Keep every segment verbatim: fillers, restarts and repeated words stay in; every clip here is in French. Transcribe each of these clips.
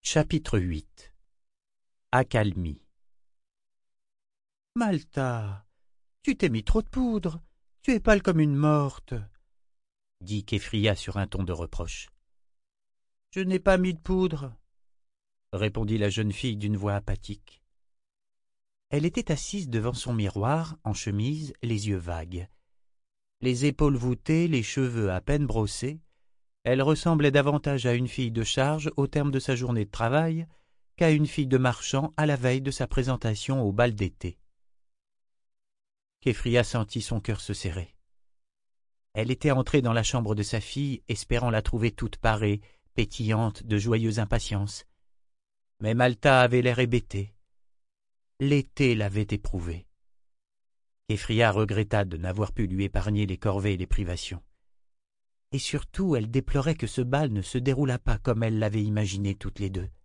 Chapitre huit. Accalmie. Malta, tu t'es mis trop de poudre, tu es pâle comme une morte, dit Képhria sur un ton de reproche. Je n'ai pas mis de poudre, répondit la jeune fille d'une voix apathique. Elle était assise devant son miroir, en chemise, les yeux vagues. Les épaules voûtées, les cheveux à peine brossés, elle ressemblait davantage à une fille de charge au terme de sa journée de travail qu'à une fille de marchand à la veille de sa présentation au bal d'été. Képhria sentit son cœur se serrer. Elle était entrée dans la chambre de sa fille, espérant la trouver toute parée, pétillante de joyeuse impatience. Mais Malta avait l'air hébété. L'été l'avait éprouvée. Képhria regretta de n'avoir pu lui épargner les corvées et les privations. Et surtout, elle déplorait que ce bal ne se déroulât pas comme elle l'avait imaginé toutes les deux.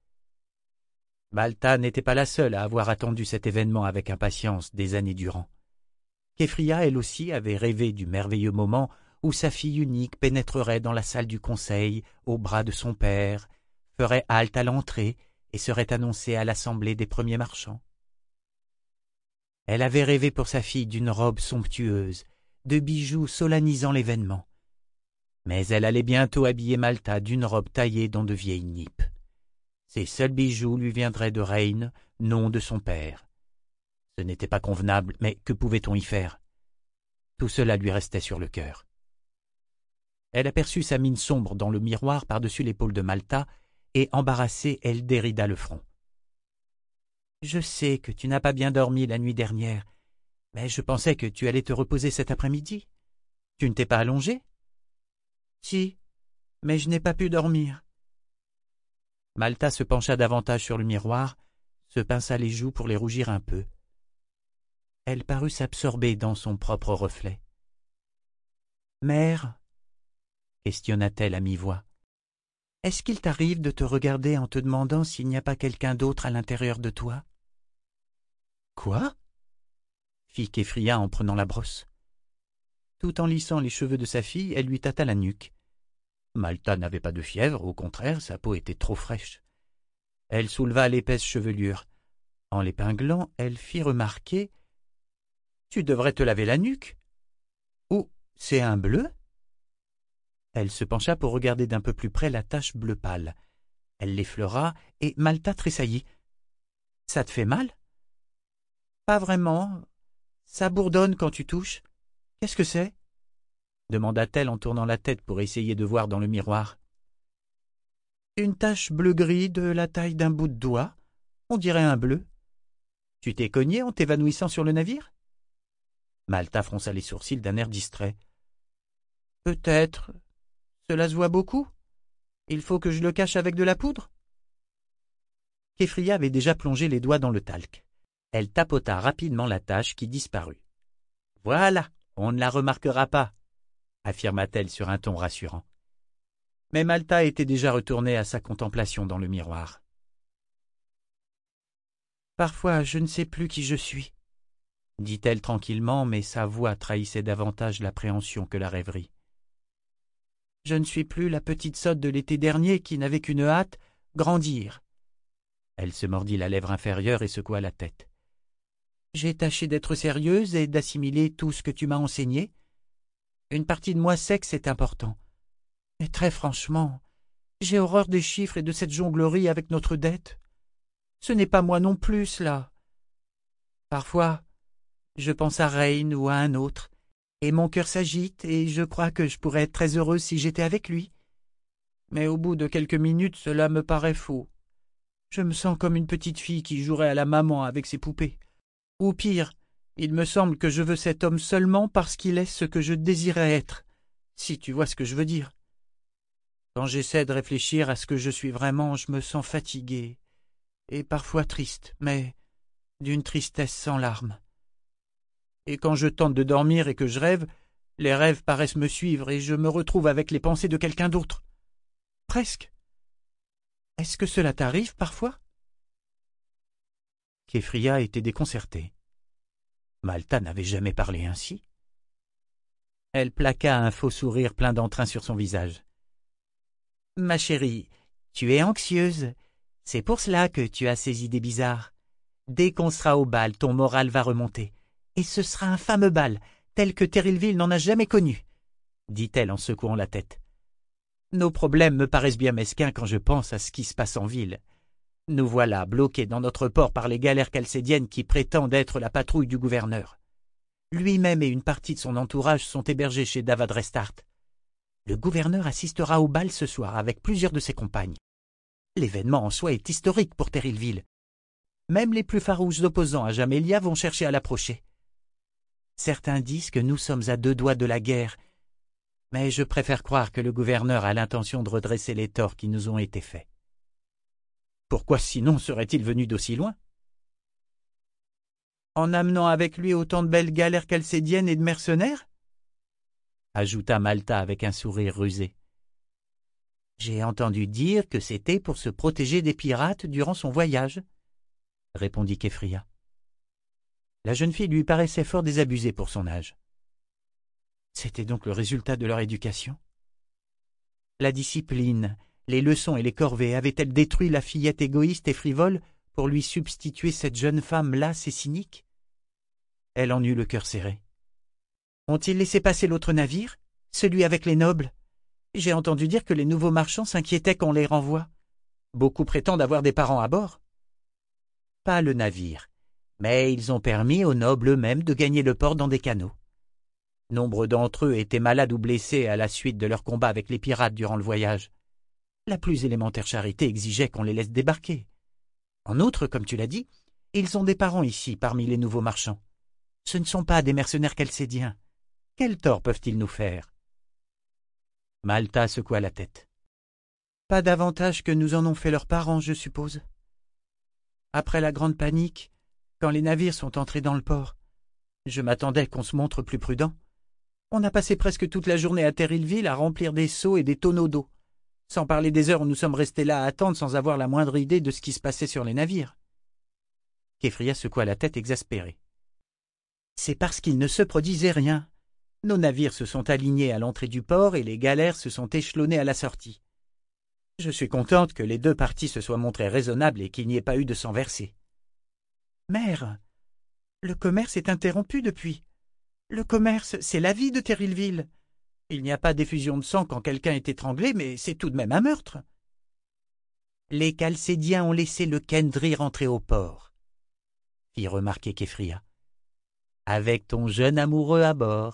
Malta n'était pas la seule à avoir attendu cet événement avec impatience des années durant. Képhria, elle aussi, avait rêvé du merveilleux moment où sa fille unique pénétrerait dans la salle du conseil, au bras de son père, ferait halte à l'entrée et serait annoncée à l'assemblée des premiers marchands. Elle avait rêvé pour sa fille d'une robe somptueuse, de bijoux solennisant l'événement. Mais elle allait bientôt habiller Malta d'une robe taillée dans de vieilles nippes. Ses seuls bijoux lui viendraient de reine, nom de son père. Ce n'était pas convenable, mais que pouvait-on y faire? Tout cela lui restait sur le cœur. Elle aperçut sa mine sombre dans le miroir par-dessus l'épaule de Malta, et embarrassée, elle dérida le front. « Je sais que tu n'as pas bien dormi la nuit dernière, mais je pensais que tu allais te reposer cet après-midi. Tu ne t'es pas allongée? » « Si, mais je n'ai pas pu dormir. » Malta se pencha davantage sur le miroir, se pinça les joues pour les rougir un peu. Elle parut s'absorber dans son propre reflet. « Mère, questionna-t-elle à mi-voix, est-ce qu'il t'arrive de te regarder en te demandant s'il n'y a pas quelqu'un d'autre à l'intérieur de toi? »« Quoi ?» fit Képhria en prenant la brosse. Tout en lissant les cheveux de sa fille, elle lui tâta la nuque. Malta n'avait pas de fièvre, au contraire, sa peau était trop fraîche. Elle souleva l'épaisse chevelure. En l'épinglant, elle fit remarquer « Tu devrais te laver la nuque. »« Oh, c'est un bleu ?» Elle se pencha pour regarder d'un peu plus près la tache bleu pâle. Elle l'effleura et Malta tressaillit. « Ça te fait mal ?»« Pas vraiment. Ça bourdonne quand tu touches. Qu'est-ce que c'est ?» demanda-t-elle en tournant la tête pour essayer de voir dans le miroir. « Une tache bleu-gris de la taille d'un bout de doigt. On dirait un bleu. »« Tu t'es cogné en t'évanouissant sur le navire ?» Malta fronça les sourcils d'un air distrait. « Peut-être. Cela se voit beaucoup. Il faut que je le cache avec de la poudre ?» Képhria avait déjà plongé les doigts dans le talc. Elle tapota rapidement la tache qui disparut. « Voilà, on ne la remarquera pas, » affirma-t-elle sur un ton rassurant. Mais Malta était déjà retournée à sa contemplation dans le miroir. « Parfois, je ne sais plus qui je suis, » dit-elle tranquillement, mais sa voix trahissait davantage l'appréhension que la rêverie. « Je ne suis plus la petite sotte de l'été dernier qui n'avait qu'une hâte, grandir. » Elle se mordit la lèvre inférieure et secoua la tête. « J'ai tâché d'être sérieuse et d'assimiler tout ce que tu m'as enseigné. Une partie de moi sait que c'est important. Mais très franchement, j'ai horreur des chiffres et de cette jonglerie avec notre dette. Ce n'est pas moi non plus, cela. Parfois, je pense à Reine ou à un autre, et mon cœur s'agite et je crois que je pourrais être très heureuse si j'étais avec lui. Mais au bout de quelques minutes, cela me paraît faux. Je me sens comme une petite fille qui jouerait à la maman avec ses poupées. Ou pire, il me semble que je veux cet homme seulement parce qu'il est ce que je désirais être, si tu vois ce que je veux dire. Quand j'essaie de réfléchir à ce que je suis vraiment, je me sens fatigué et parfois triste, mais d'une tristesse sans larmes. Et quand je tente de dormir et que je rêve, les rêves paraissent me suivre et je me retrouve avec les pensées de quelqu'un d'autre. Presque. Est-ce que cela t'arrive parfois? » Képhria était déconcertée. Malta n'avait jamais parlé ainsi. Elle plaqua un faux sourire plein d'entrain sur son visage. « Ma chérie, tu es anxieuse. C'est pour cela que tu as ces idées bizarres. Dès qu'on sera au bal, ton moral va remonter. Et ce sera un fameux bal, tel que Terrillville n'en a jamais connu, dit-elle en secouant la tête. Nos problèmes me paraissent bien mesquins quand je pense à ce qui se passe en ville. Nous voilà bloqués dans notre port par les galères chalcédiennes qui prétendent être la patrouille du gouverneur. Lui-même et une partie de son entourage sont hébergés chez Davad Restart. Le gouverneur assistera au bal ce soir avec plusieurs de ses compagnes. L'événement en soi est historique pour Terrillville. Même les plus farouches opposants à Jamélia vont chercher à l'approcher. Certains disent que nous sommes à deux doigts de la guerre, mais je préfère croire que le gouverneur a l'intention de redresser les torts qui nous ont été faits. Pourquoi sinon serait-il venu d'aussi loin? En amenant avec lui autant de belles galères chalcédiennes et de mercenaires? Ajouta Malta avec un sourire rusé. J'ai entendu dire que c'était pour se protéger des pirates durant son voyage, répondit Keffria. La jeune fille lui paraissait fort désabusée pour son âge. C'était donc le résultat de leur éducation? La discipline, les leçons et les corvées avaient-elles détruit la fillette égoïste et frivole pour lui substituer cette jeune femme lasse et cynique? Elle en eut le cœur serré. Ont-ils laissé passer l'autre navire, celui avec les nobles? J'ai entendu dire que les nouveaux marchands s'inquiétaient qu'on les renvoie. Beaucoup prétendent avoir des parents à bord. Pas le navire, mais ils ont permis aux nobles eux-mêmes de gagner le port dans des canots. Nombre d'entre eux étaient malades ou blessés à la suite de leur combat avec les pirates durant le voyage. La plus élémentaire charité exigeait qu'on les laisse débarquer. En outre, comme tu l'as dit, ils ont des parents ici parmi les nouveaux marchands. Ce ne sont pas des mercenaires chalcédiens. Quel tort peuvent-ils nous faire? Malta secoua la tête. Pas davantage que nous en ont fait leurs parents, je suppose. Après la grande panique, quand les navires sont entrés dans le port, je m'attendais qu'on se montre plus prudent. On a passé presque toute la journée à Terrillville à remplir des seaux et des tonneaux d'eau, sans parler des heures où nous sommes restés là à attendre sans avoir la moindre idée de ce qui se passait sur les navires. Keffria secoua la tête exaspérée. C'est parce qu'il ne se produisait rien. Nos navires se sont alignés à l'entrée du port et les galères se sont échelonnées à la sortie. Je suis contente que les deux parties se soient montrées raisonnables et qu'il n'y ait pas eu de sang versé. Mère, le commerce est interrompu depuis. Le commerce, c'est la vie de Terrillville. Il n'y a pas d'effusion de sang quand quelqu'un est étranglé, mais c'est tout de même un meurtre. Les Chalcédiens ont laissé le Kendry rentrer au port, fit remarquer Keffria. Avec ton jeune amoureux à bord.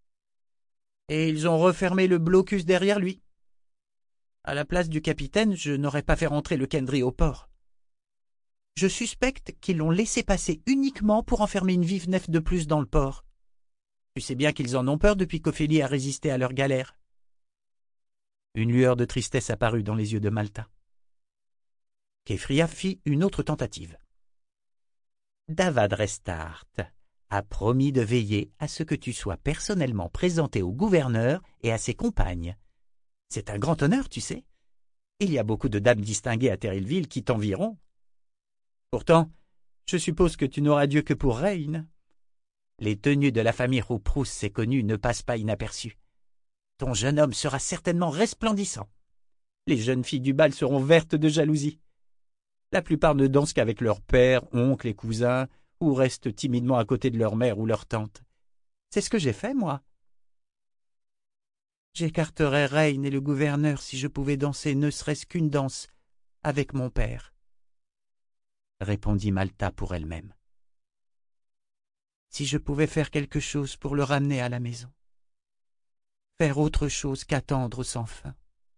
Et ils ont refermé le blocus derrière lui. À la place du capitaine, je n'aurais pas fait rentrer le Kendry au port. Je suspecte qu'ils l'ont laissé passer uniquement pour enfermer une vive nef de plus dans le port. Tu sais bien qu'ils en ont peur depuis qu'Ophélie a résisté à leur galère. Une lueur de tristesse apparut dans les yeux de Malta. Keffria fit une autre tentative. Davad Restart a promis de veiller à ce que tu sois personnellement présenté au gouverneur et à ses compagnes. C'est un grand honneur, tu sais. Il y a beaucoup de dames distinguées à Terrillville qui t'envieront. Pourtant, je suppose que tu n'auras Dieu que pour reine. Les tenues de la famille Roux-Prousse, c'est connu, ne passent pas inaperçues. Ton jeune homme sera certainement resplendissant. Les jeunes filles du bal seront vertes de jalousie. La plupart ne dansent qu'avec leur père, oncle et cousins, ou restent timidement à côté de leur mère ou leur tante. C'est ce que j'ai fait, moi. J'écarterais Reine et le gouverneur si je pouvais danser ne serait-ce qu'une danse avec mon père, répondit Malta pour elle-même. Si je pouvais faire quelque chose pour le ramener à la maison, faire autre chose qu'attendre sans fin.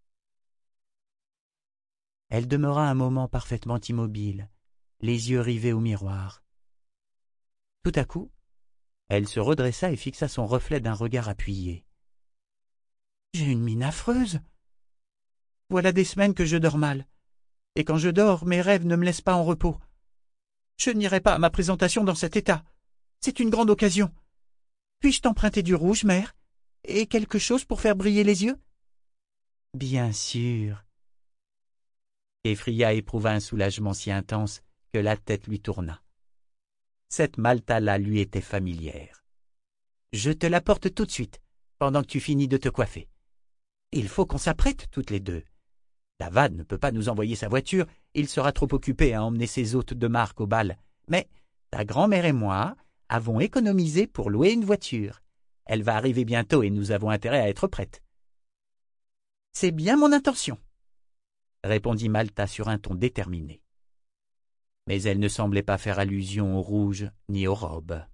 Elle demeura un moment parfaitement immobile, les yeux rivés au miroir. Tout à coup, elle se redressa et fixa son reflet d'un regard appuyé. « J'ai une mine affreuse. Voilà des semaines que je dors mal, et quand je dors, mes rêves ne me laissent pas en repos. Je n'irai pas à ma présentation dans cet état. C'est une grande occasion. Puis-je t'emprunter du rouge, mère, et quelque chose pour faire briller les yeux ?»« Bien sûr. » Keffria éprouva un soulagement si intense que la tête lui tourna. Cette Malta-là lui était familière. « Je te l'apporte tout de suite, pendant que tu finis de te coiffer. Il faut qu'on s'apprête toutes les deux. Lavad ne peut pas nous envoyer sa voiture, il sera trop occupé à emmener ses hôtes de marque au bal. Mais ta grand-mère et moi avons économisé pour louer une voiture. Elle va arriver bientôt et nous avons intérêt à être prêtes. »« C'est bien mon intention, » répondit Malta sur un ton déterminé. Mais elle ne semblait pas faire allusion au rouge ni aux robes.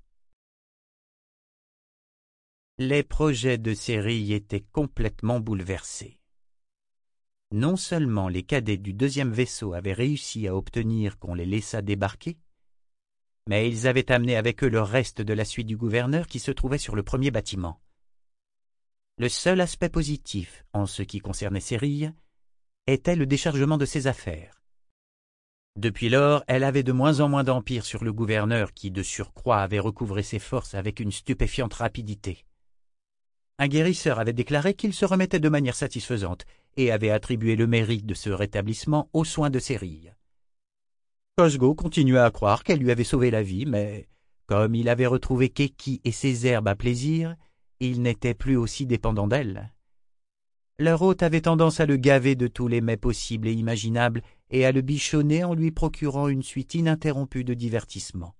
Les projets de Série étaient complètement bouleversés. Non seulement les cadets du deuxième vaisseau avaient réussi à obtenir qu'on les laissât débarquer, mais ils avaient amené avec eux le reste de la suite du gouverneur qui se trouvait sur le premier bâtiment. Le seul aspect positif en ce qui concernait Série était le déchargement de ses affaires. Depuis lors, elle avait de moins en moins d'empire sur le gouverneur qui, de surcroît, avait recouvré ses forces avec une stupéfiante rapidité. Un guérisseur avait déclaré qu'il se remettait de manière satisfaisante et avait attribué le mérite de ce rétablissement aux soins de Série. Cosgo continuait à croire qu'elle lui avait sauvé la vie, mais comme il avait retrouvé Keki et ses herbes à plaisir, il n'était plus aussi dépendant d'elle. Leur hôte avait tendance à le gaver de tous les mets possibles et imaginables et à le bichonner en lui procurant une suite ininterrompue de divertissements.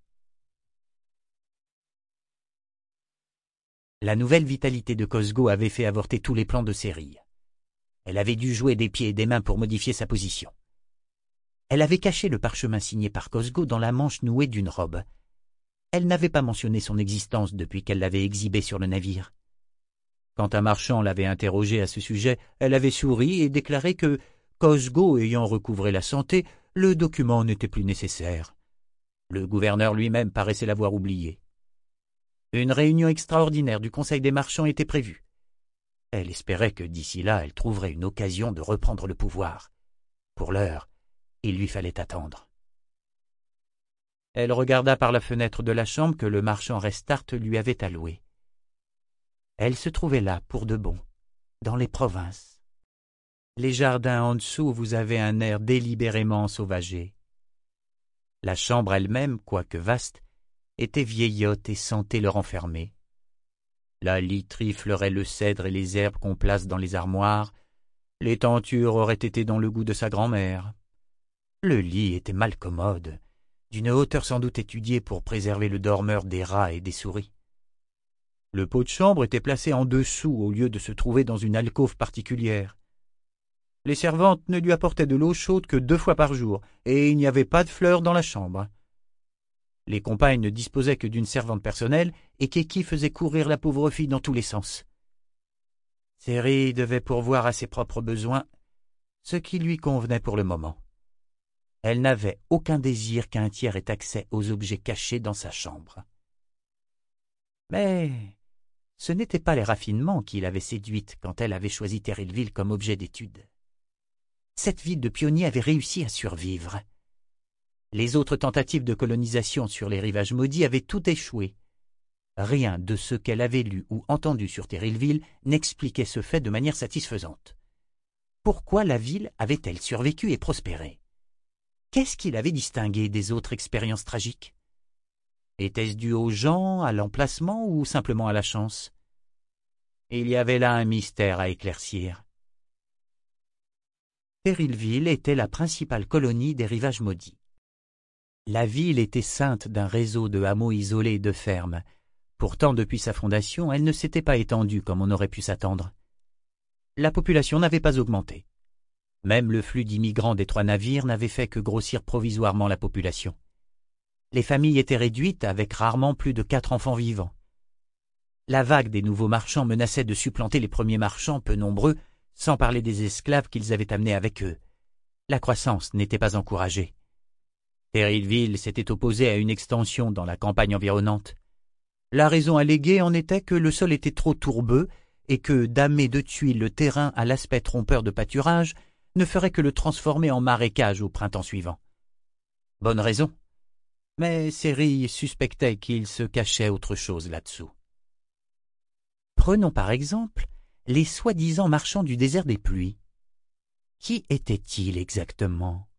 La nouvelle vitalité de Cosgo avait fait avorter tous les plans de Série. Elle avait dû jouer des pieds et des mains pour modifier sa position. Elle avait caché le parchemin signé par Cosgo dans la manche nouée d'une robe. Elle n'avait pas mentionné son existence depuis qu'elle l'avait exhibé sur le navire. Quand un marchand l'avait interrogée à ce sujet, elle avait souri et déclaré que, Cosgo ayant recouvré la santé, le document n'était plus nécessaire. Le gouverneur lui-même paraissait l'avoir oublié. Une réunion extraordinaire du Conseil des marchands était prévue. Elle espérait que d'ici là, elle trouverait une occasion de reprendre le pouvoir. Pour l'heure, il lui fallait attendre. Elle regarda par la fenêtre de la chambre que le marchand Restart lui avait allouée. Elle se trouvait là pour de bon, dans les provinces. Les jardins en dessous vous avaient un air délibérément ensauvagé. La chambre elle-même, quoique vaste, était vieillotte et sentait le renfermer. La literie fleurait le cèdre et les herbes qu'on place dans les armoires. Les tentures auraient été dans le goût de sa grand-mère. Le lit était mal commode, d'une hauteur sans doute étudiée pour préserver le dormeur des rats et des souris. Le pot de chambre était placé en dessous au lieu de se trouver dans une alcôve particulière. Les servantes ne lui apportaient de l'eau chaude que deux fois par jour, et il n'y avait pas de fleurs dans la chambre. Les compagnes ne disposaient que d'une servante personnelle, et Keki faisait courir la pauvre fille dans tous les sens. Série devait pourvoir à ses propres besoins, ce qui lui convenait pour le moment. Elle n'avait aucun désir qu'un tiers ait accès aux objets cachés dans sa chambre. Mais ce n'étaient pas les raffinements qui l'avaient séduite quand elle avait choisi Terrillville comme objet d'étude. Cette ville de pionniers avait réussi à survivre. Les autres tentatives de colonisation sur les rivages maudits avaient tout échoué. Rien de ce qu'elle avait lu ou entendu sur Terrillville n'expliquait ce fait de manière satisfaisante. Pourquoi la ville avait-elle survécu et prospéré? Qu'est-ce qui l'avait distingué des autres expériences tragiques? Était-ce dû aux gens, à l'emplacement ou simplement à la chance? Il y avait là un mystère à éclaircir. Terrillville était la principale colonie des rivages maudits. La ville était ceinte d'un réseau de hameaux isolés et de fermes. Pourtant, depuis sa fondation, elle ne s'était pas étendue comme on aurait pu s'attendre. La population n'avait pas augmenté. Même le flux d'immigrants des trois navires n'avait fait que grossir provisoirement la population. Les familles étaient réduites avec rarement plus de quatre enfants vivants. La vague des nouveaux marchands menaçait de supplanter les premiers marchands peu nombreux, sans parler des esclaves qu'ils avaient amenés avec eux. La croissance n'était pas encouragée. Terrillville s'était opposé à une extension dans la campagne environnante. La raison alléguée en était que le sol était trop tourbeux et que damer de tuiles le terrain à l'aspect trompeur de pâturage ne ferait que le transformer en marécage au printemps suivant. Bonne raison. Mais Série suspectait qu'il se cachait autre chose là-dessous. Prenons par exemple les soi-disant marchands du désert des pluies. Qui étaient-ils exactement?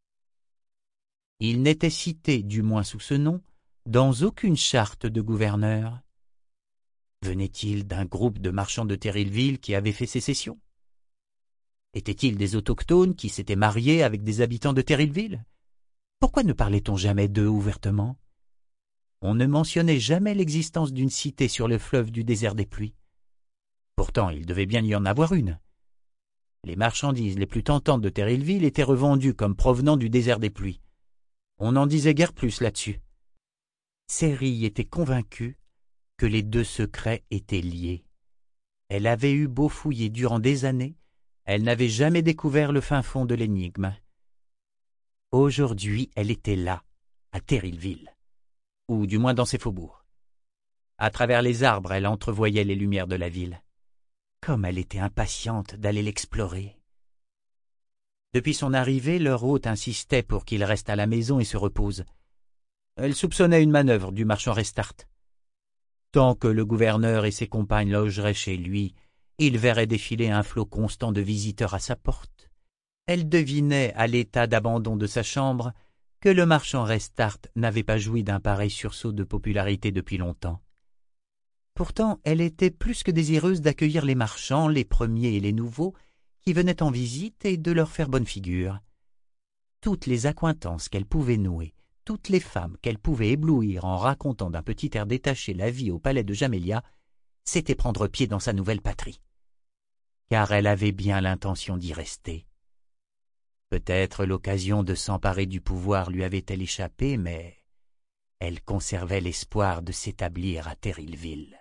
Ils n'étaient cités, du moins sous ce nom, dans aucune charte de gouverneur. Venaient-ils d'un groupe de marchands de Terrillville qui avaient fait sécession? Étaient-ils des autochtones qui s'étaient mariés avec des habitants de Terrillville? Pourquoi ne parlait-on jamais d'eux ouvertement? On ne mentionnait jamais l'existence d'une cité sur le fleuve du désert des pluies. Pourtant, il devait bien y en avoir une. Les marchandises les plus tentantes de Terrillville étaient revendues comme provenant du désert des pluies. On n'en disait guère plus là-dessus. Seri était convaincue que les deux secrets étaient liés. Elle avait eu beau fouiller durant des années, elle n'avait jamais découvert le fin fond de l'énigme. Aujourd'hui, elle était là, à Terrillville, ou du moins dans ses faubourgs. À travers les arbres, elle entrevoyait les lumières de la ville. Comme elle était impatiente d'aller l'explorer. Depuis son arrivée, leur hôte insistait pour qu'il reste à la maison et se repose. Elle soupçonnait une manœuvre du marchand Restart. Tant que le gouverneur et ses compagnes logeraient chez lui, il verrait défiler un flot constant de visiteurs à sa porte. Elle devinait, à l'état d'abandon de sa chambre, que le marchand Restart n'avait pas joui d'un pareil sursaut de popularité depuis longtemps. Pourtant, elle était plus que désireuse d'accueillir les marchands, les premiers et les nouveaux, qui venaient en visite et de leur faire bonne figure. Toutes les accointances qu'elle pouvait nouer, toutes les femmes qu'elle pouvait éblouir en racontant d'un petit air détaché la vie au palais de Jamélia, c'était prendre pied dans sa nouvelle patrie. Car elle avait bien l'intention d'y rester. Peut-être l'occasion de s'emparer du pouvoir lui avait-elle échappé, mais elle conservait l'espoir de s'établir à Terrillville.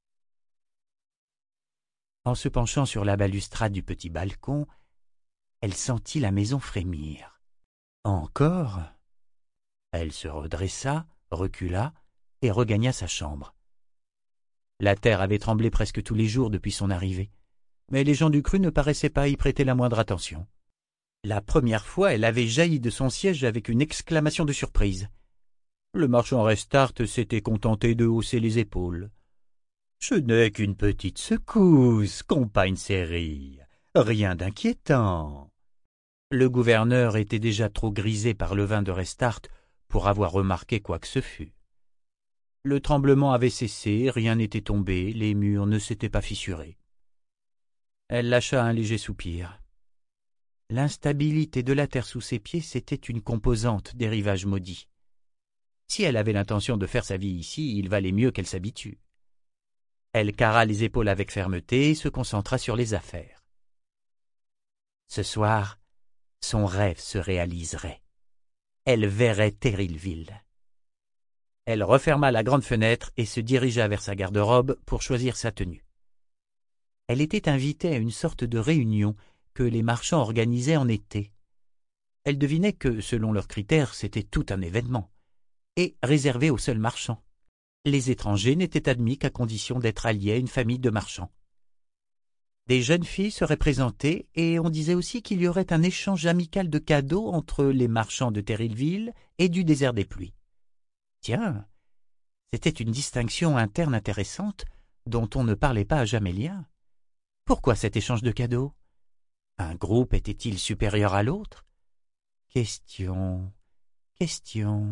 En se penchant sur la balustrade du petit balcon, elle sentit la maison frémir. Encore? Elle se redressa, recula et regagna sa chambre. La terre avait tremblé presque tous les jours depuis son arrivée, mais les gens du cru ne paraissaient pas y prêter la moindre attention. La première fois, elle avait jailli de son siège avec une exclamation de surprise. Le marchand Restart s'était contenté de hausser les épaules. « Ce n'est qu'une petite secousse, compagne Seri, rien d'inquiétant. » Le gouverneur était déjà trop grisé par le vin de Restart pour avoir remarqué quoi que ce fût. Le tremblement avait cessé, rien n'était tombé, les murs ne s'étaient pas fissurés. Elle lâcha un léger soupir. L'instabilité de la terre sous ses pieds, c'était une composante des rivages maudits. Si elle avait l'intention de faire sa vie ici, il valait mieux qu'elle s'habitue. Elle carra les épaules avec fermeté et se concentra sur les affaires. Ce soir, son rêve se réaliserait. Elle verrait Terrillville. Elle referma la grande fenêtre et se dirigea vers sa garde-robe pour choisir sa tenue. Elle était invitée à une sorte de réunion que les marchands organisaient en été. Elle devinait que, selon leurs critères, c'était tout un événement, et réservé aux seuls marchands. Les étrangers n'étaient admis qu'à condition d'être alliés à une famille de marchands. Des jeunes filles seraient présentées et on disait aussi qu'il y aurait un échange amical de cadeaux entre les marchands de Terrillville et du désert des pluies. Tiens, c'était une distinction interne intéressante dont on ne parlait pas à Jamélia. Pourquoi cet échange de cadeaux? Un groupe était-il supérieur à l'autre? Question, question...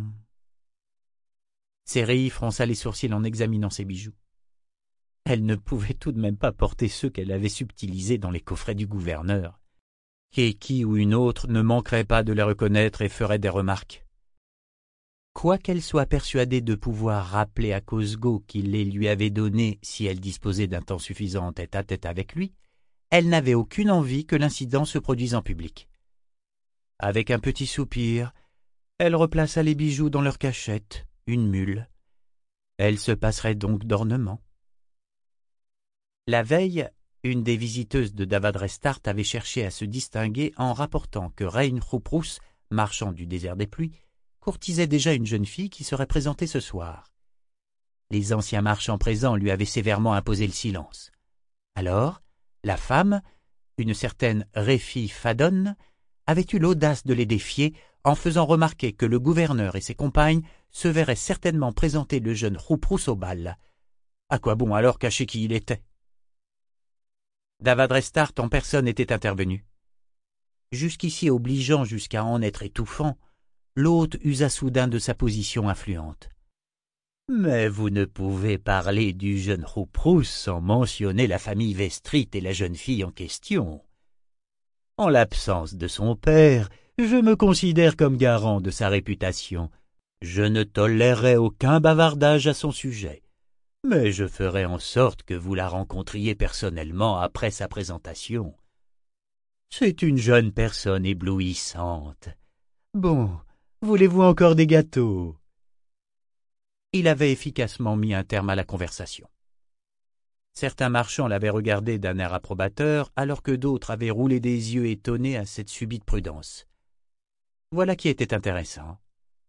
Seri fronça les sourcils en examinant ses bijoux. Elle ne pouvait tout de même pas porter ceux qu'elle avait subtilisés dans les coffrets du gouverneur. Keki ou une autre ne manquerait pas de les reconnaître et ferait des remarques. Quoiqu'elle soit persuadée de pouvoir rappeler à Cosgo qu'il les lui avait donnés si elle disposait d'un temps suffisant tête-à-tête avec lui, elle n'avait aucune envie que l'incident se produise en public. Avec un petit soupir, elle replaça les bijoux dans leur cachette, une mule. Elle se passerait donc d'ornements. La veille, une des visiteuses de Davad Restart avait cherché à se distinguer en rapportant que Rein Rouprous, marchand du désert des pluies, courtisait déjà une jeune fille qui serait présentée ce soir. Les anciens marchands présents lui avaient sévèrement imposé le silence. Alors, la femme, une certaine Réfi Fadon, avait eu l'audace de les défier en faisant remarquer que le gouverneur et ses compagnes se verraient certainement présenter le jeune Rouprous au bal. À quoi bon alors cacher qui il était? Davad Restart en personne était intervenu. Jusqu'ici obligeant jusqu'à en être étouffant, l'hôte usa soudain de sa position influente. « Mais vous ne pouvez parler du jeune Rouprous sans mentionner la famille Vestrit et la jeune fille en question. En l'absence de son père, je me considère comme garant de sa réputation. Je ne tolérerai aucun bavardage à son sujet, mais je ferai en sorte que vous la rencontriez personnellement après sa présentation. C'est une jeune personne éblouissante. Bon, voulez-vous encore des gâteaux? Il avait efficacement mis un terme à la conversation. Certains marchands l'avaient regardé d'un air approbateur, alors que d'autres avaient roulé des yeux étonnés à cette subite prudence. Voilà qui était intéressant.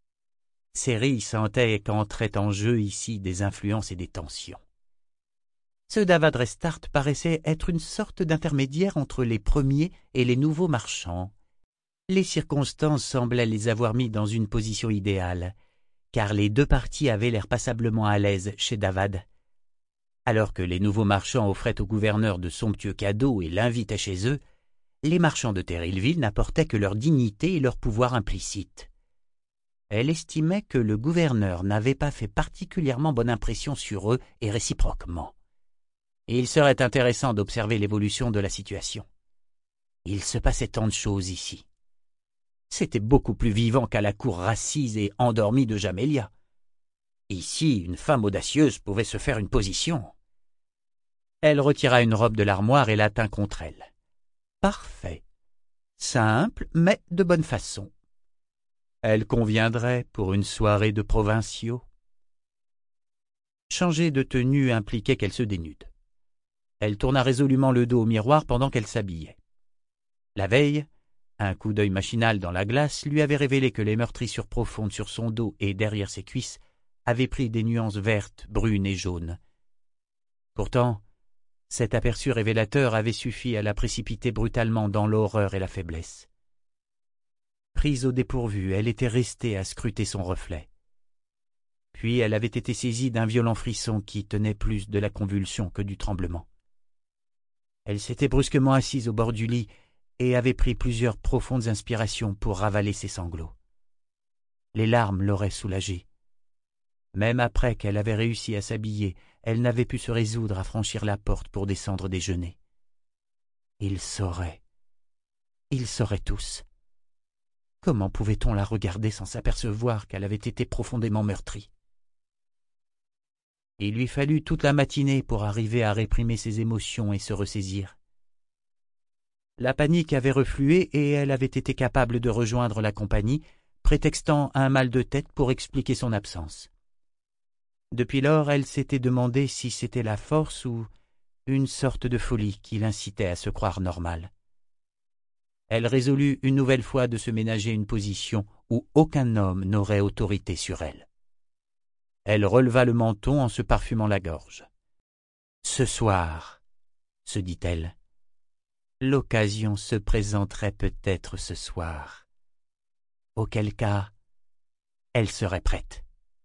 Céry sentait qu'entraient en jeu ici des influences et des tensions. Ce Davadrestart paraissait être une sorte d'intermédiaire entre les premiers et les nouveaux marchands. Les circonstances semblaient les avoir mis dans une position idéale, car les deux parties avaient l'air passablement à l'aise chez Davad. Alors que les nouveaux marchands offraient au gouverneur de somptueux cadeaux et l'invitaient chez eux, les marchands de Terrillville n'apportaient que leur dignité et leur pouvoir implicite. Elle estimait que le gouverneur n'avait pas fait particulièrement bonne impression sur eux et réciproquement. Et il serait intéressant d'observer l'évolution de la situation. Il se passait tant de choses ici. C'était beaucoup plus vivant qu'à la cour racise et endormie de Jamélia. Ici, une femme audacieuse pouvait se faire une position. Elle retira une robe de l'armoire et la tint contre elle. Parfait. Simple, mais de bonne façon. Elle conviendrait pour une soirée de provinciaux. Changer de tenue impliquait qu'elle se dénude. Elle tourna résolument le dos au miroir pendant qu'elle s'habillait. La veille, un coup d'œil machinal dans la glace lui avait révélé que les meurtrissures profondes sur son dos et derrière ses cuisses avaient pris des nuances vertes, brunes et jaunes. Pourtant, cet aperçu révélateur avait suffi à la précipiter brutalement dans l'horreur et la faiblesse. Prise au dépourvu, elle était restée à scruter son reflet. Puis elle avait été saisie d'un violent frisson qui tenait plus de la convulsion que du tremblement. Elle s'était brusquement assise au bord du lit et avait pris plusieurs profondes inspirations pour ravaler ses sanglots. Les larmes l'auraient soulagée. Même après qu'elle avait réussi à s'habiller, elle n'avait pu se résoudre à franchir la porte pour descendre déjeuner. Ils sauraient. Ils sauraient tous. Comment pouvait-on la regarder sans s'apercevoir qu'elle avait été profondément meurtrie? Il lui fallut toute la matinée pour arriver à réprimer ses émotions et se ressaisir. La panique avait reflué et elle avait été capable de rejoindre la compagnie, prétextant un mal de tête pour expliquer son absence. Depuis lors, elle s'était demandé si c'était la force ou une sorte de folie qui l'incitait à se croire normale. Elle résolut une nouvelle fois de se ménager une position où aucun homme n'aurait autorité sur elle. Elle releva le menton en se parfumant la gorge. « Ce soir, » se dit-elle, « l'occasion se présenterait peut-être ce soir. Auquel cas, elle serait prête. »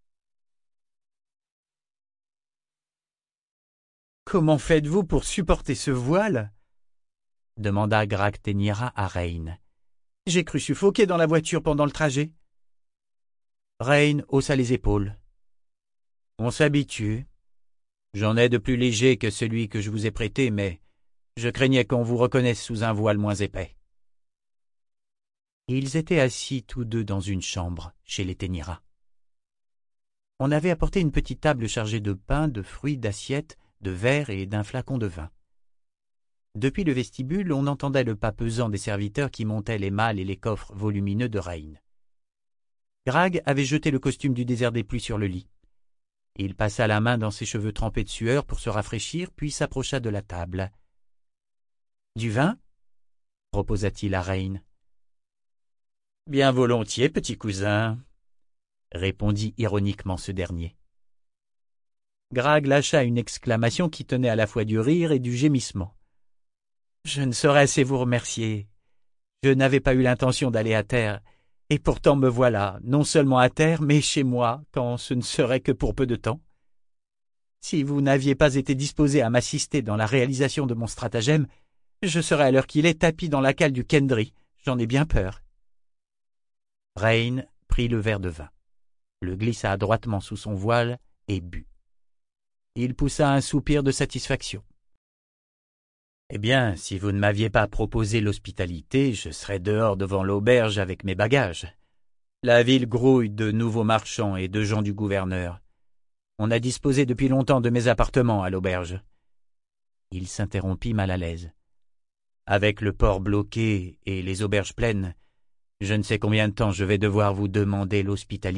« Comment faites-vous pour supporter ce voile ?» demanda Grag Tenira à Rain. « J'ai cru suffoquer dans la voiture pendant le trajet. » Rain haussa les épaules. « On s'habitue. J'en ai de plus léger que celui que je vous ai prêté, mais je craignais qu'on vous reconnaisse sous un voile moins épais. » Ils étaient assis tous deux dans une chambre, chez les Tenira. On avait apporté une petite table chargée de pain, de fruits, d'assiettes, de verres et d'un flacon de vin. Depuis le vestibule, on entendait le pas pesant des serviteurs qui montaient les malles et les coffres volumineux de Rain. Grag avait jeté le costume du désert des pluies sur le lit. Il passa la main dans ses cheveux trempés de sueur pour se rafraîchir, puis s'approcha de la table. « Du vin ?» proposa-t-il à Rain. « Bien volontiers, petit cousin, » répondit ironiquement ce dernier. Grag lâcha une exclamation qui tenait à la fois du rire et du gémissement. « Je ne saurais assez vous remercier. Je n'avais pas eu l'intention d'aller à terre, et pourtant me voilà, non seulement à terre, mais chez moi, quand ce ne serait que pour peu de temps. Si vous n'aviez pas été disposé à m'assister dans la réalisation de mon stratagème, je serais à l'heure qu'il est tapi dans la cale du Kendry. J'en ai bien peur. » Rain prit le verre de vin, le glissa adroitement sous son voile et but. Il poussa un soupir de satisfaction. Eh bien, si vous ne m'aviez pas proposé l'hospitalité, je serais dehors devant l'auberge avec mes bagages. La ville grouille de nouveaux marchands et de gens du gouverneur. On a disposé depuis longtemps de mes appartements à l'auberge. » Il s'interrompit mal à l'aise. « Avec le port bloqué et les auberges pleines, je ne sais combien de temps je vais devoir vous demander l'hospitalité. »«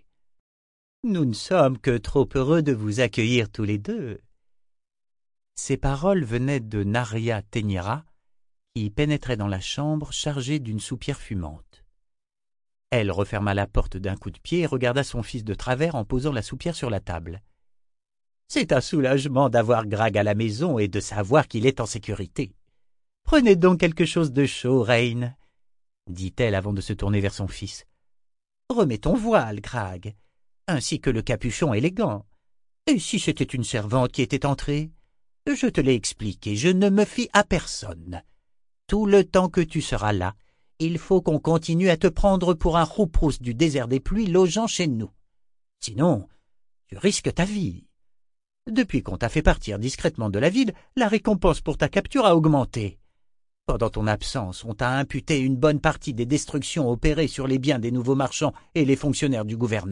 Nous ne sommes que trop heureux de vous accueillir tous les deux. » Ces paroles venaient de Narya Teniara, qui pénétrait dans la chambre chargée d'une soupière fumante. Elle referma la porte d'un coup de pied et regarda son fils de travers en posant la soupière sur la table. « C'est un soulagement d'avoir Grag à la maison et de savoir qu'il est en sécurité. Prenez donc quelque chose de chaud, Reine, » dit-elle avant de se tourner vers son fils. « Remets ton voile, Grag, ainsi que le capuchon élégant. Et si c'était une servante qui était entrée ? Je te l'ai expliqué, je ne me fie à personne. Tout le temps que tu seras là, il faut qu'on continue à te prendre pour un rouprousse du désert des pluies logeant chez nous. Sinon, tu risques ta vie. Depuis qu'on t'a fait partir discrètement de la ville, la récompense pour ta capture a augmenté. Pendant ton absence, on t'a imputé une bonne partie des destructions opérées sur les biens des nouveaux marchands et les fonctionnaires du gouverneur. »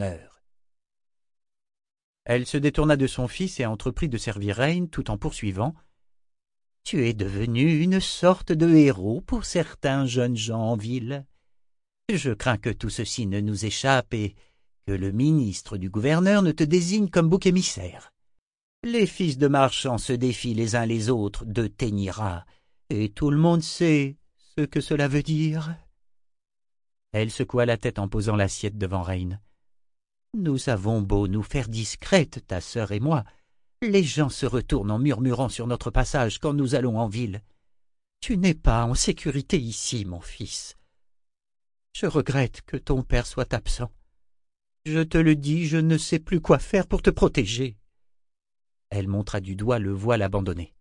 Elle se détourna de son fils et entreprit de servir Reine tout en poursuivant. « Tu es devenu une sorte de héros pour certains jeunes gens en ville. Je crains que tout ceci ne nous échappe et que le ministre du gouverneur ne te désigne comme bouc émissaire. Les fils de marchands se défient les uns les autres de Teniara, et tout le monde sait ce que cela veut dire. » Elle secoua la tête en posant l'assiette devant Reine. « Nous avons beau nous faire discrètes, ta sœur et moi, les gens se retournent en murmurant sur notre passage quand nous allons en ville. Tu n'es pas en sécurité ici, mon fils. Je regrette que ton père soit absent. Je te le dis, je ne sais plus quoi faire pour te protéger. » Elle montra du doigt le voile abandonné.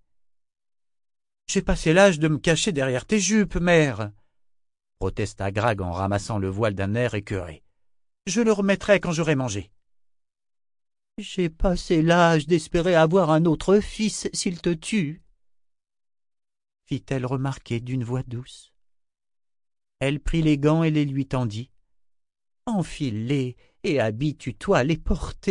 « J'ai passé l'âge de me cacher derrière tes jupes, mère, » protesta Grag en ramassant le voile d'un air écœuré. « Je le remettrai quand j'aurai mangé. »« J'ai passé l'âge d'espérer avoir un autre fils s'il te tue, » fit-elle remarquer d'une voix douce. Elle prit les gants et les lui tendit. « Enfile-les et habitue-toi à les porter, »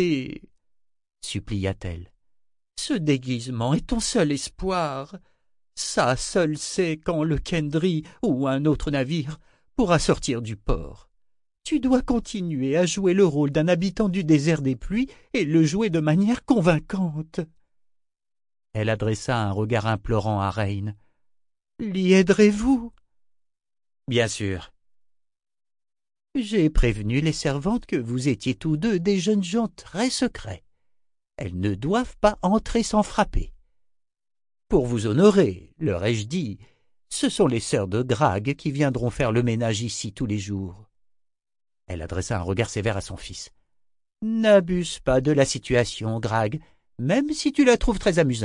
supplia-t-elle. « Ce déguisement est ton seul espoir. Ça seul sait quand le Kendry ou un autre navire pourra sortir du port. Tu dois continuer à jouer le rôle d'un habitant du désert des pluies et le jouer de manière convaincante. » Elle adressa un regard implorant à Reine. « L'y aiderez-vous ?»« Bien sûr. »« J'ai prévenu les servantes que vous étiez tous deux des jeunes gens très secrets. Elles ne doivent pas entrer sans frapper. Pour vous honorer, leur ai-je dit, ce sont les sœurs de Grag qui viendront faire le ménage ici tous les jours. » Elle adressa un regard sévère à son fils. « N'abuse pas de la situation, Grag, même si tu la trouves très amusante. »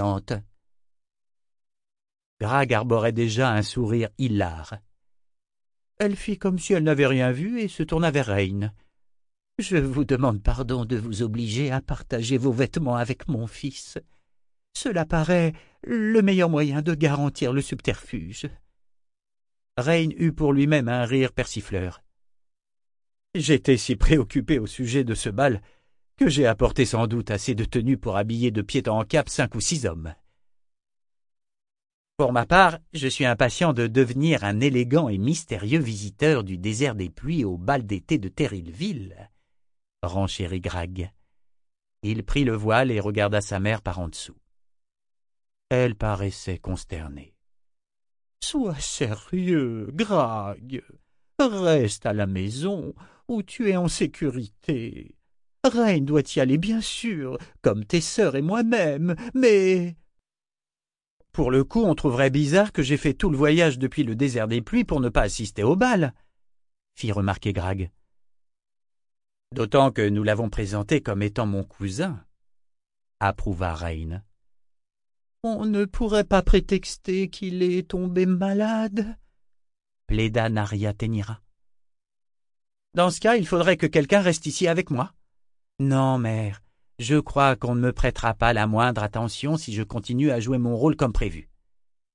Grag arborait déjà un sourire hilar. Elle fit comme si elle n'avait rien vu et se tourna vers Reine. « Je vous demande pardon de vous obliger à partager vos vêtements avec mon fils. Cela paraît le meilleur moyen de garantir le subterfuge. » Reine eut pour lui-même un rire persifleur. J'étais si préoccupé au sujet de ce bal que j'ai apporté sans doute assez de tenues pour habiller de pied en cap cinq ou six hommes. Pour ma part, je suis impatient de devenir un élégant et mystérieux visiteur du désert des pluies au bal d'été de Terrilville, renchérit Grag. Il prit le voile et regarda sa mère par en dessous. Elle paraissait consternée. « Sois sérieux, Grag. Reste à la maison où tu es en sécurité. Reine doit y aller, bien sûr, comme tes sœurs et moi-même, mais... » Pour le coup, on trouverait bizarre que j'ai fait tout le voyage depuis le désert des pluies pour ne pas assister au bal, fit remarquer Grag. D'autant que nous l'avons présenté comme étant mon cousin, approuva Reine. On ne pourrait pas prétexter qu'il est tombé malade, plaida Narya Teniara. Dans ce cas, il faudrait que quelqu'un reste ici avec moi. Non, mère, je crois qu'on ne me prêtera pas la moindre attention si je continue à jouer mon rôle comme prévu.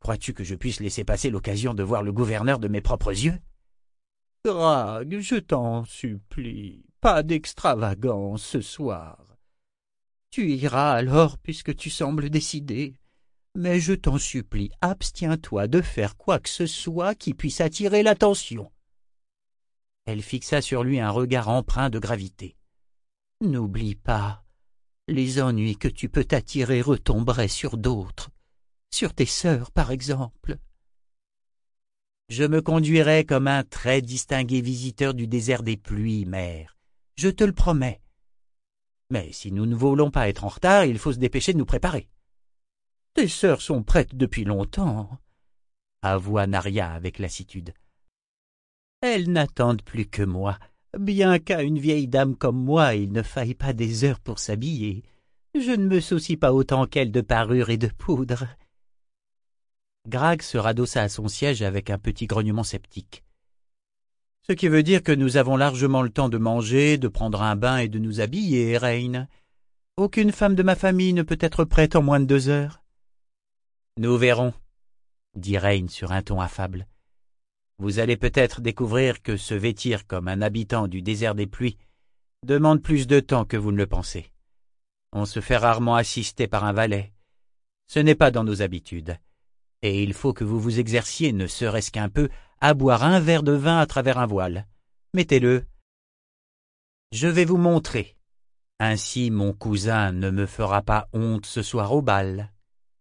Crois-tu que je puisse laisser passer l'occasion de voir le gouverneur de mes propres yeux? Grag, je t'en supplie, pas d'extravagance ce soir. Tu iras alors puisque tu sembles décidé, mais je t'en supplie, abstiens-toi de faire quoi que ce soit qui puisse attirer l'attention. Elle fixa sur lui un regard empreint de gravité. N'oublie pas, les ennuis que tu peux t'attirer retomberaient sur d'autres, sur tes sœurs par exemple. Je me conduirai comme un très distingué visiteur du désert des pluies, mère. Je te le promets. Mais si nous ne voulons pas être en retard, il faut se dépêcher de nous préparer. Tes sœurs sont prêtes depuis longtemps, avoua Naria avec lassitude. Elles n'attendent plus que moi, bien qu'à une vieille dame comme moi il ne faille pas des heures pour s'habiller. Je ne me soucie pas autant qu'elles de parure et de poudre. Grag se radossa à son siège avec un petit grognement sceptique. Ce qui veut dire que nous avons largement le temps de manger, de prendre un bain et de nous habiller, Reine. Aucune femme de ma famille ne peut être prête en moins de deux heures. Nous verrons, dit Reine sur un ton affable. Vous allez peut-être découvrir que se vêtir comme un habitant du désert des pluies demande plus de temps que vous ne le pensez. On se fait rarement assister par un valet. Ce n'est pas dans nos habitudes. Et il faut que vous vous exerciez, ne serait-ce qu'un peu, à boire un verre de vin à travers un voile. Mettez-le. Je vais vous montrer. Ainsi mon cousin ne me fera pas honte ce soir au bal.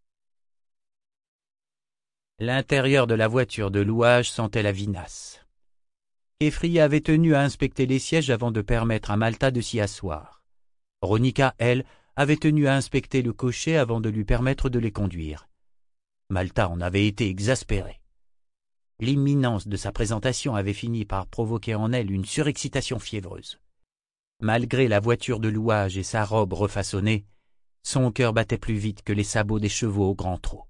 L'intérieur de la voiture de louage sentait la vinasse. Keffria avait tenu à inspecter les sièges avant de permettre à Malta de s'y asseoir. Ronica, elle, avait tenu à inspecter le cocher avant de lui permettre de les conduire. Malta en avait été exaspérée. L'imminence de sa présentation avait fini par provoquer en elle une surexcitation fiévreuse. Malgré la voiture de louage et sa robe refaçonnée, son cœur battait plus vite que les sabots des chevaux au grand trot.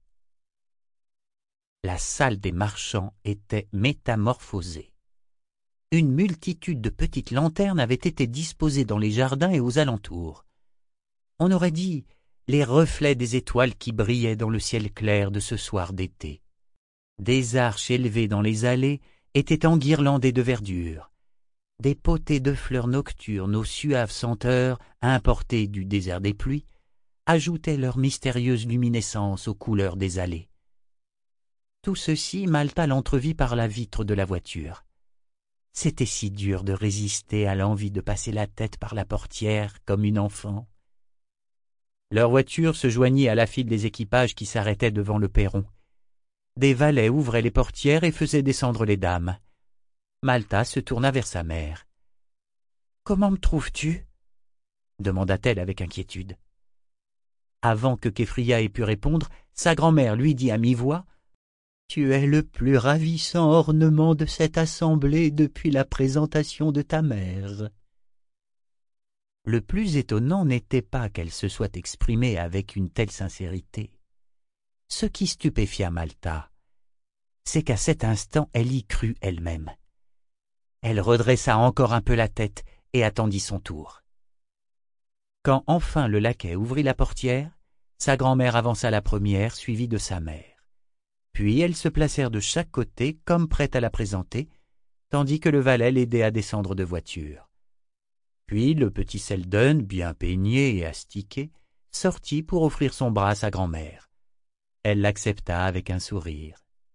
La salle des marchands était métamorphosée. Une multitude de petites lanternes avait été disposées dans les jardins et aux alentours. On aurait dit les reflets des étoiles qui brillaient dans le ciel clair de ce soir d'été. Des arches élevées dans les allées étaient enguirlandées de verdure. Des potées de fleurs nocturnes aux suaves senteurs importées du désert des pluies ajoutaient leur mystérieuse luminescence aux couleurs des allées. Tout ceci, Malta l'entrevit par la vitre de la voiture. C'était si dur de résister à l'envie de passer la tête par la portière comme une enfant. Leur voiture se joignit à la file des équipages qui s'arrêtaient devant le perron. Des valets ouvraient les portières et faisaient descendre les dames. Malta se tourna vers sa mère. « Comment me trouves-tu » demanda-t-elle avec inquiétude. Avant que Keffria ait pu répondre, sa grand-mère lui dit à mi-voix « Tu es le plus ravissant ornement de cette assemblée depuis la présentation de ta mère. » Le plus étonnant n'était pas qu'elle se soit exprimée avec une telle sincérité. Ce qui stupéfia Malta, c'est qu'à cet instant elle y crut elle-même. Elle redressa encore un peu la tête et attendit son tour. Quand enfin le laquais ouvrit la portière, sa grand-mère avança la première, suivie de sa mère. Puis elles se placèrent de chaque côté comme prêtes à la présenter, tandis que le valet l'aidait à descendre de voiture. Puis le petit Selden, bien peigné et astiqué, sortit pour offrir son bras à sa grand-mère. Elle l'accepta avec un sourire.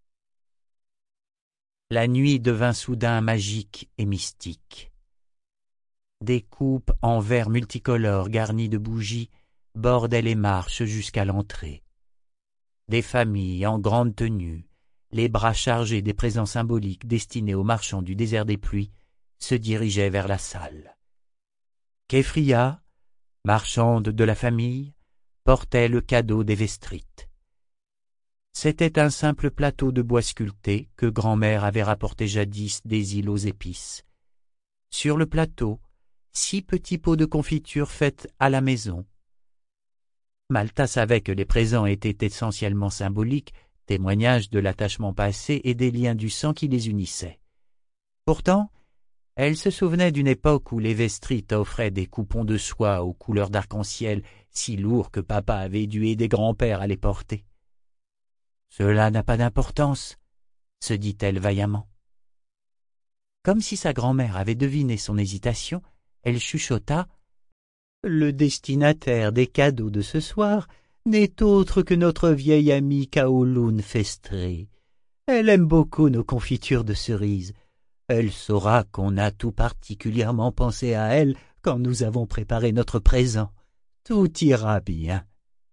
La nuit devint soudain magique et mystique. Des coupes en verre multicolores garnies de bougies bordaient les marches jusqu'à l'entrée. Des familles en grande tenue, les bras chargés des présents symboliques destinés aux marchands du désert des pluies, se dirigeaient vers la salle. Keffria, marchande de la famille, portait le cadeau des Vestrites. C'était un simple plateau de bois sculpté que grand-mère avait rapporté jadis des îles aux épices. Sur le plateau, six petits pots de confiture faits à la maison. Malta savait que les présents étaient essentiellement symboliques, témoignage de l'attachement passé et des liens du sang qui les unissaient. Pourtant, elle se souvenait d'une époque où les Vestrites offraient des coupons de soie aux couleurs d'arc-en-ciel si lourds que papa avait dû aider grand-père à les porter. Cela n'a pas d'importance, se dit-elle vaillamment. Comme si sa grand-mère avait deviné son hésitation, elle chuchota. Le destinataire des cadeaux de ce soir n'est autre que notre vieille amie Kowloon Festré. Elle aime beaucoup nos confitures de cerises. Elle saura qu'on a tout particulièrement pensé à elle quand nous avons préparé notre présent. Tout ira bien.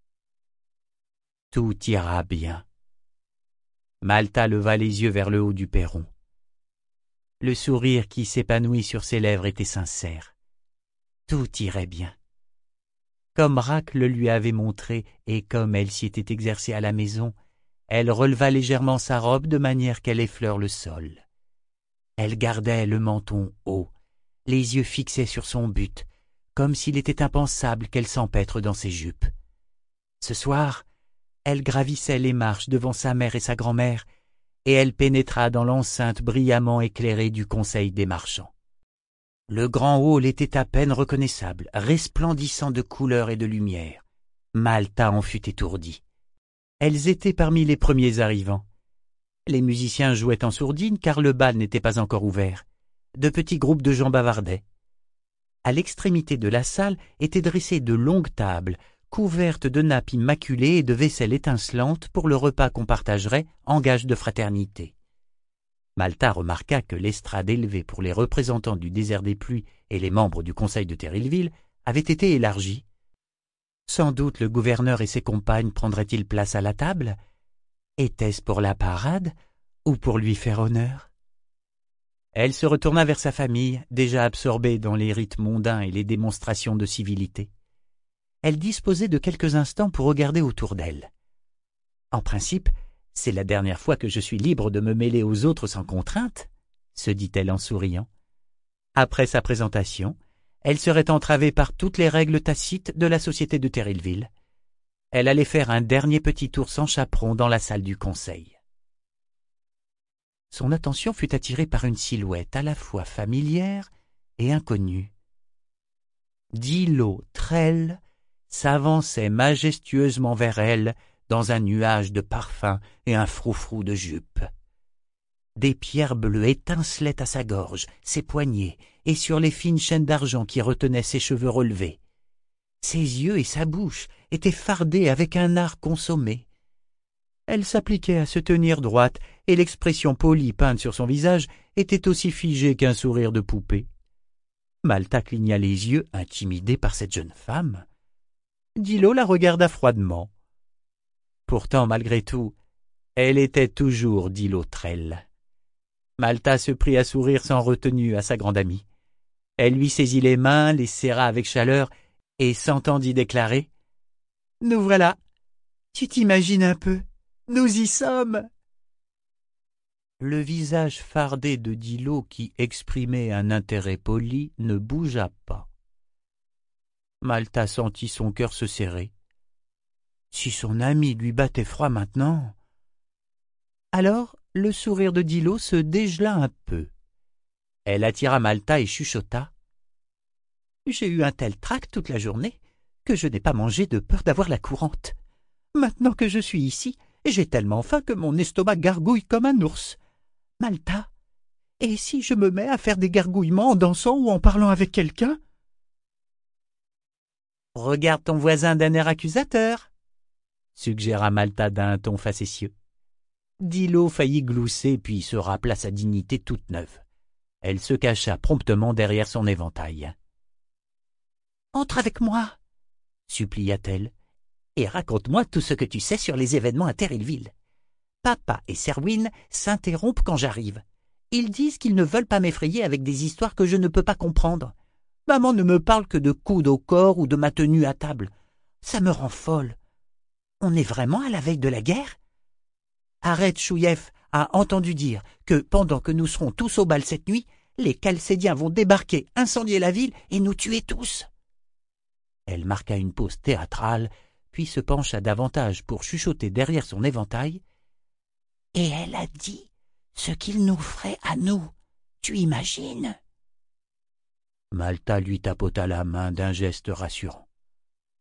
Tout ira bien. Malta leva les yeux vers le haut du perron. Le sourire qui s'épanouit sur ses lèvres était sincère. Tout irait bien. Comme Rack le lui avait montré et comme elle s'y était exercée à la maison, elle releva légèrement sa robe de manière qu'elle effleure le sol. Elle gardait le menton haut, les yeux fixés sur son but, comme s'il était impensable qu'elle s'empêtre dans ses jupes. Ce soir, elle gravissait les marches devant sa mère et sa grand-mère, et elle pénétra dans l'enceinte brillamment éclairée du Conseil des marchands. Le grand hall était à peine reconnaissable, resplendissant de couleurs et de lumière. Malta en fut étourdie. Elles étaient parmi les premiers arrivants. Les musiciens jouaient en sourdine car le bal n'était pas encore ouvert. De petits groupes de gens bavardaient. À l'extrémité de la salle étaient dressées de longues tables, couvertes de nappes immaculées et de vaisselle étincelante pour le repas qu'on partagerait en gage de fraternité. Malta remarqua que l'estrade élevée pour les représentants du désert des pluies et les membres du conseil de Terrillville avait été élargie. Sans doute le gouverneur et ses compagnes prendraient-ils place à la table? Était-ce pour la parade ou pour lui faire honneur? Elle se retourna vers sa famille, déjà absorbée dans les rites mondains et les démonstrations de civilité. Elle disposait de quelques instants pour regarder autour d'elle. En principe, c'est la dernière fois que je suis libre de me mêler aux autres sans contrainte, se dit-elle en souriant. Après sa présentation, elle serait entravée par toutes les règles tacites de la société de Terrillville. Elle allait faire un dernier petit tour sans chaperon dans la salle du conseil. Son attention fut attirée par une silhouette à la fois familière et inconnue. Dilo Trell s'avançait majestueusement vers elle dans un nuage de parfums et un froufrou de jupe. Des pierres bleues étincelaient à sa gorge, ses poignets et sur les fines chaînes d'argent qui retenaient ses cheveux relevés. Ses yeux et sa bouche étaient fardés avec un art consommé. Elle s'appliquait à se tenir droite et l'expression polie peinte sur son visage était aussi figée qu'un sourire de poupée. Malta cligna les yeux, intimidée par cette jeune femme. Dilo la regarda froidement. Pourtant, malgré tout, elle était toujours Dilo Trell. Malta se prit à sourire sans retenue à sa grande amie. Elle lui saisit les mains, les serra avec chaleur et s'entendit déclarer « Nous voilà. Tu t'imagines un peu? Nous y sommes !» Le visage fardé de Dilo, qui exprimait un intérêt poli, ne bougea pas. Malta sentit son cœur se serrer. Si son ami lui battait froid maintenant... Alors, le sourire de Dilo se dégela un peu. Elle attira Malta et chuchota. « J'ai eu un tel trac toute la journée que je n'ai pas mangé de peur d'avoir la courante. Maintenant que je suis ici, j'ai tellement faim que mon estomac gargouille comme un ours. Malta, et si je me mets à faire des gargouillements en dansant ou en parlant avec quelqu'un ?»« Regarde ton voisin d'un air accusateur, » suggéra Malta d'un ton facétieux. Dilo faillit glousser puis se rappela sa dignité toute neuve. Elle se cacha promptement derrière son éventail. « Entre avec moi, » supplia-t-elle, « et raconte-moi tout ce que tu sais sur les événements à Terrillville. Papa et Serwyn s'interrompent quand j'arrive. Ils disent qu'ils ne veulent pas m'effrayer avec des histoires que je ne peux pas comprendre. Maman ne me parle que de coudes au corps ou de ma tenue à table. Ça me rend folle. On est vraiment à la veille de la guerre? Arrête Chouïef a entendu dire que pendant que nous serons tous au bal cette nuit, les Chalcédiens vont débarquer, incendier la ville et nous tuer tous. » Elle marqua une pause théâtrale, puis se pencha davantage pour chuchoter derrière son éventail. « Et elle a dit ce qu'il nous ferait à nous. Tu imagines ?» Malta lui tapota la main d'un geste rassurant.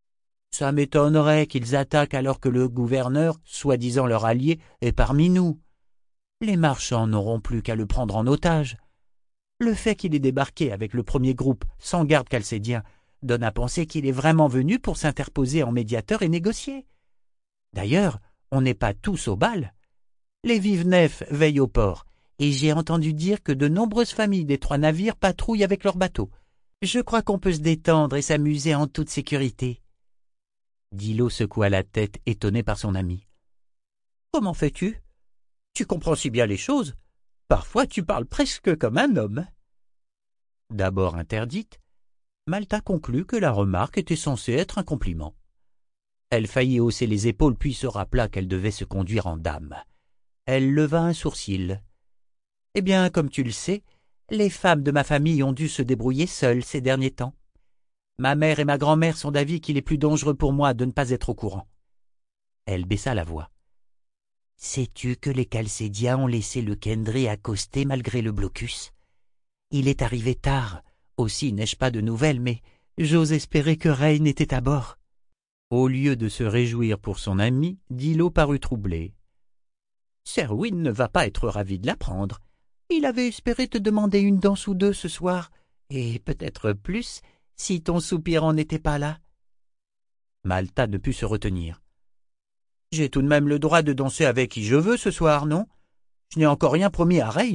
Ça m'étonnerait qu'ils attaquent alors que le gouverneur, soi-disant leur allié, est parmi nous. Les marchands n'auront plus qu'à le prendre en otage. Le fait qu'il ait débarqué avec le premier groupe, sans garde chalcédien, donne à penser qu'il est vraiment venu pour s'interposer en médiateur et négocier. D'ailleurs, on n'est pas tous au bal. Les vives-nefs veillent au port, et j'ai entendu dire que de nombreuses familles des trois navires patrouillent avec leurs bateaux. Je crois qu'on peut se détendre et s'amuser en toute sécurité. Dillot secoua la tête, étonné par son ami. « Comment fais-tu? Tu comprends si bien les choses. Parfois tu parles presque comme un homme. » D'abord interdite, Malta conclut que la remarque était censée être un compliment. Elle faillit hausser les épaules puis se rappela qu'elle devait se conduire en dame. Elle leva un sourcil. « Eh bien, comme tu le sais, les femmes de ma famille ont dû se débrouiller seules ces derniers temps. Ma mère et ma grand-mère sont d'avis qu'il est plus dangereux pour moi de ne pas être au courant. » Elle baissa la voix. « Sais-tu que les Chalcédiens ont laissé le Kendré accoster malgré le blocus? Il est arrivé tard. Aussi n'ai-je pas de nouvelles, mais j'ose espérer que Reine était à bord. » Au lieu de se réjouir pour son ami, Dillot parut troublé. « Serwin ne va pas être ravi de l'apprendre. Il avait espéré te demander une danse ou deux ce soir, et peut-être plus si ton soupirant n'était pas là. » Malta ne put se retenir. « J'ai tout de même le droit de danser avec qui je veux ce soir, non? Je n'ai encore rien promis à Reine. »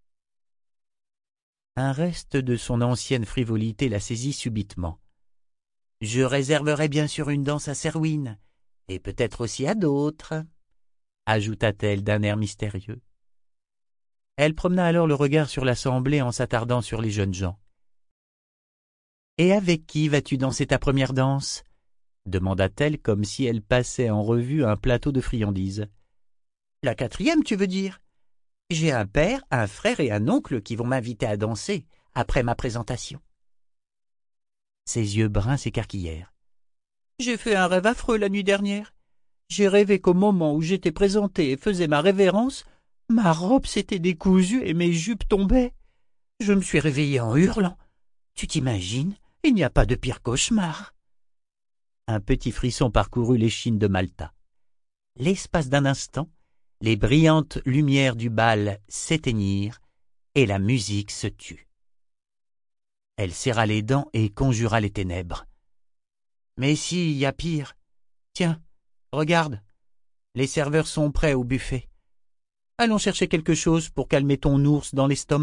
Un reste de son ancienne frivolité la saisit subitement. « Je réserverai bien sûr une danse à Serwin, et peut-être aussi à d'autres, » ajouta-t-elle d'un air mystérieux. Elle promena alors le regard sur l'assemblée en s'attardant sur les jeunes gens. « Et avec qui vas-tu danser ta première danse ?» demanda-t-elle comme si elle passait en revue un plateau de friandises. « La quatrième, tu veux dire? J'ai un père, un frère et un oncle qui vont m'inviter à danser après ma présentation. » Ses yeux bruns s'écarquillèrent. « J'ai fait un rêve affreux la nuit dernière. J'ai rêvé qu'au moment où j'étais présenté et faisais ma révérence, ma robe s'était décousue et mes jupes tombaient. Je me suis réveillé en hurlant. Tu t'imagines, il n'y a pas de pire cauchemar. » Un petit frisson parcourut l'échine de Malta. L'espace d'un instant, les brillantes lumières du bal s'éteignirent et la musique se tut. Elle serra les dents et conjura les ténèbres. « Mais si, il y a pire. Tiens, regarde, les serveurs sont prêts au buffet. Allons chercher quelque chose pour calmer ton ours dans l'estomac. »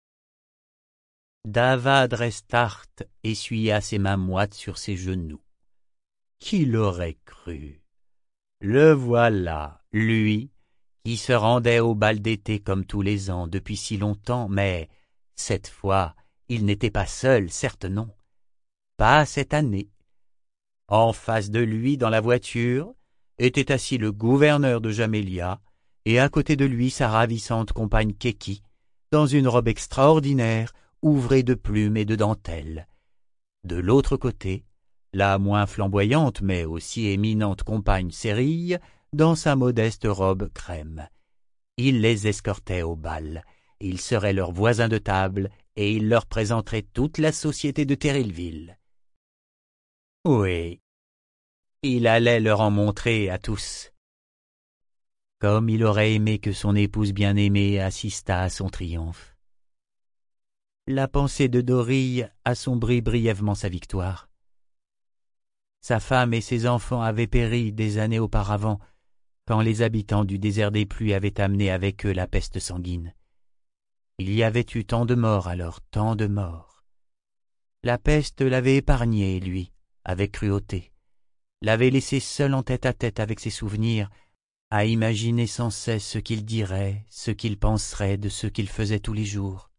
Davad Restart essuya ses mains moites sur ses genoux. Qui l'aurait cru? Le voilà, lui, qui se rendait au bal d'été comme tous les ans depuis si longtemps, mais cette fois, il n'était pas seul, certes non. Pas cette année. En face de lui, dans la voiture, était assis le gouverneur de Jamélia, et à côté de lui sa ravissante compagne Keki, dans une robe extraordinaire, ouvrée de plumes et de dentelles. De l'autre côté, la moins flamboyante mais aussi éminente compagne Sérille, dans sa modeste robe crème. Il les escortait au bal, il serait leur voisin de table et il leur présenterait toute la société de Terrillville. Oui, il allait leur en montrer à tous. Comme il aurait aimé que son épouse bien-aimée assistât à son triomphe. La pensée de Dorille assombrit brièvement sa victoire. Sa femme et ses enfants avaient péri des années auparavant, quand les habitants du désert des pluies avaient amené avec eux la peste sanguine. Il y avait eu tant de morts alors, tant de morts. La peste l'avait épargné, lui, avec cruauté, l'avait laissé seul en tête-à-tête avec ses souvenirs, à imaginer sans cesse ce qu'il dirait, ce qu'il penserait de ce qu'il faisait tous les jours.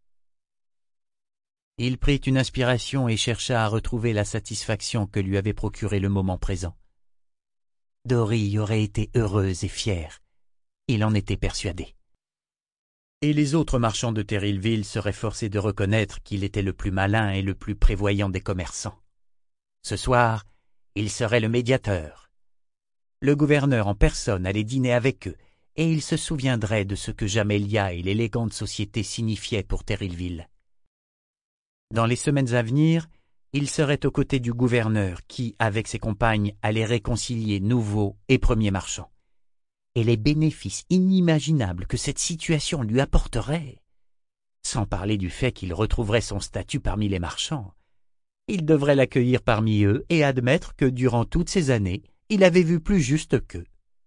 Il prit une inspiration et chercha à retrouver la satisfaction que lui avait procuré le moment présent. Dorille aurait été heureuse et fière. Il en était persuadé. Et les autres marchands de Terrillville seraient forcés de reconnaître qu'il était le plus malin et le plus prévoyant des commerçants. Ce soir, il serait le médiateur. Le gouverneur en personne allait dîner avec eux, et il se souviendrait de ce que Jamélia et l'élégante société signifiaient pour Terrillville. Dans les semaines à venir, Il serait aux côtés du gouverneur qui, avec ses compagnes, allait réconcilier nouveaux et premiers marchands. Et les bénéfices inimaginables que cette situation lui apporterait, sans parler du fait qu'il retrouverait son statut parmi les marchands. Il devrait l'accueillir parmi eux et admettre que durant toutes ces années, il avait vu plus juste qu'eux.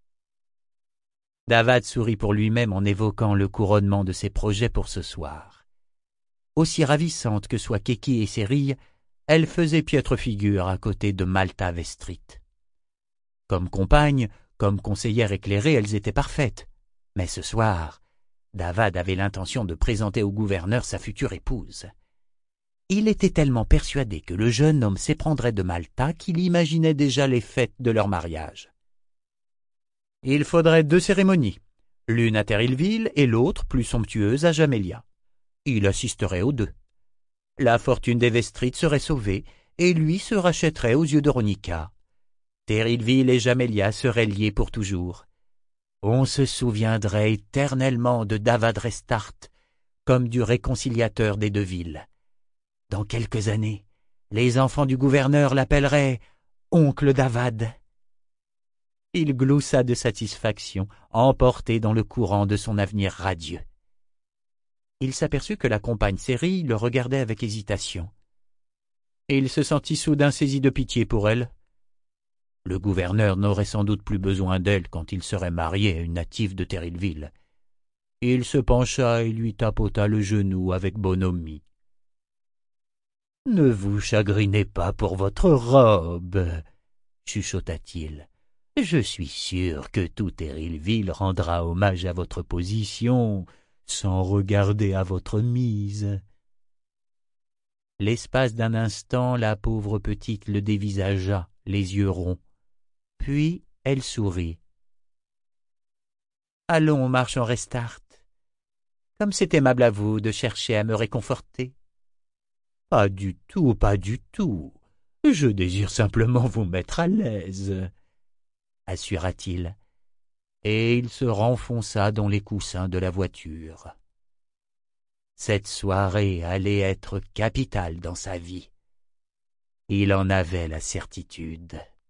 Davad sourit pour lui-même en évoquant le couronnement de ses projets pour ce soir. Aussi ravissante que soient Keki et Série, elle faisait piètre figure à côté de Malta Vestrit. Comme compagne, comme conseillère éclairée, elles étaient parfaites. Mais ce soir, Davad avait l'intention de présenter au gouverneur sa future épouse. Il était tellement persuadé que le jeune homme s'éprendrait de Malta qu'il imaginait déjà les fêtes de leur mariage. Il faudrait deux cérémonies, l'une à Terrillville et l'autre, plus somptueuse, à Jamélia. Il assisterait aux deux. La fortune des Vestrit serait sauvée et lui se rachèterait aux yeux de Ronica. Terrillville et Jamélia seraient liés pour toujours. On se souviendrait éternellement de Davad Restart comme du réconciliateur des deux villes. Dans quelques années, les enfants du gouverneur l'appelleraient « Oncle Davad ». Il gloussa de satisfaction, emporté dans le courant de son avenir radieux. Il s'aperçut que la compagne Série le regardait avec hésitation. Il se sentit soudain saisi de pitié pour elle. Le gouverneur n'aurait sans doute plus besoin d'elle quand il serait marié à une native de Terrillville. Il se pencha et lui tapota le genou avec bonhomie. « Ne vous chagrinez pas pour votre robe, » chuchota-t-il. « Je suis sûr que tout Terrillville rendra hommage à votre position, sans regarder à votre mise. » L'espace d'un instant, la pauvre petite le dévisagea, les yeux ronds. Puis elle sourit. « Allons, marchand Restart. Comme c'est aimable à vous de chercher à me réconforter. »« Pas du tout, pas du tout. Je désire simplement vous mettre à l'aise, » assura-t-il, et il se renfonça dans les coussins de la voiture. Cette soirée allait être capitale dans sa vie. Il en avait la certitude.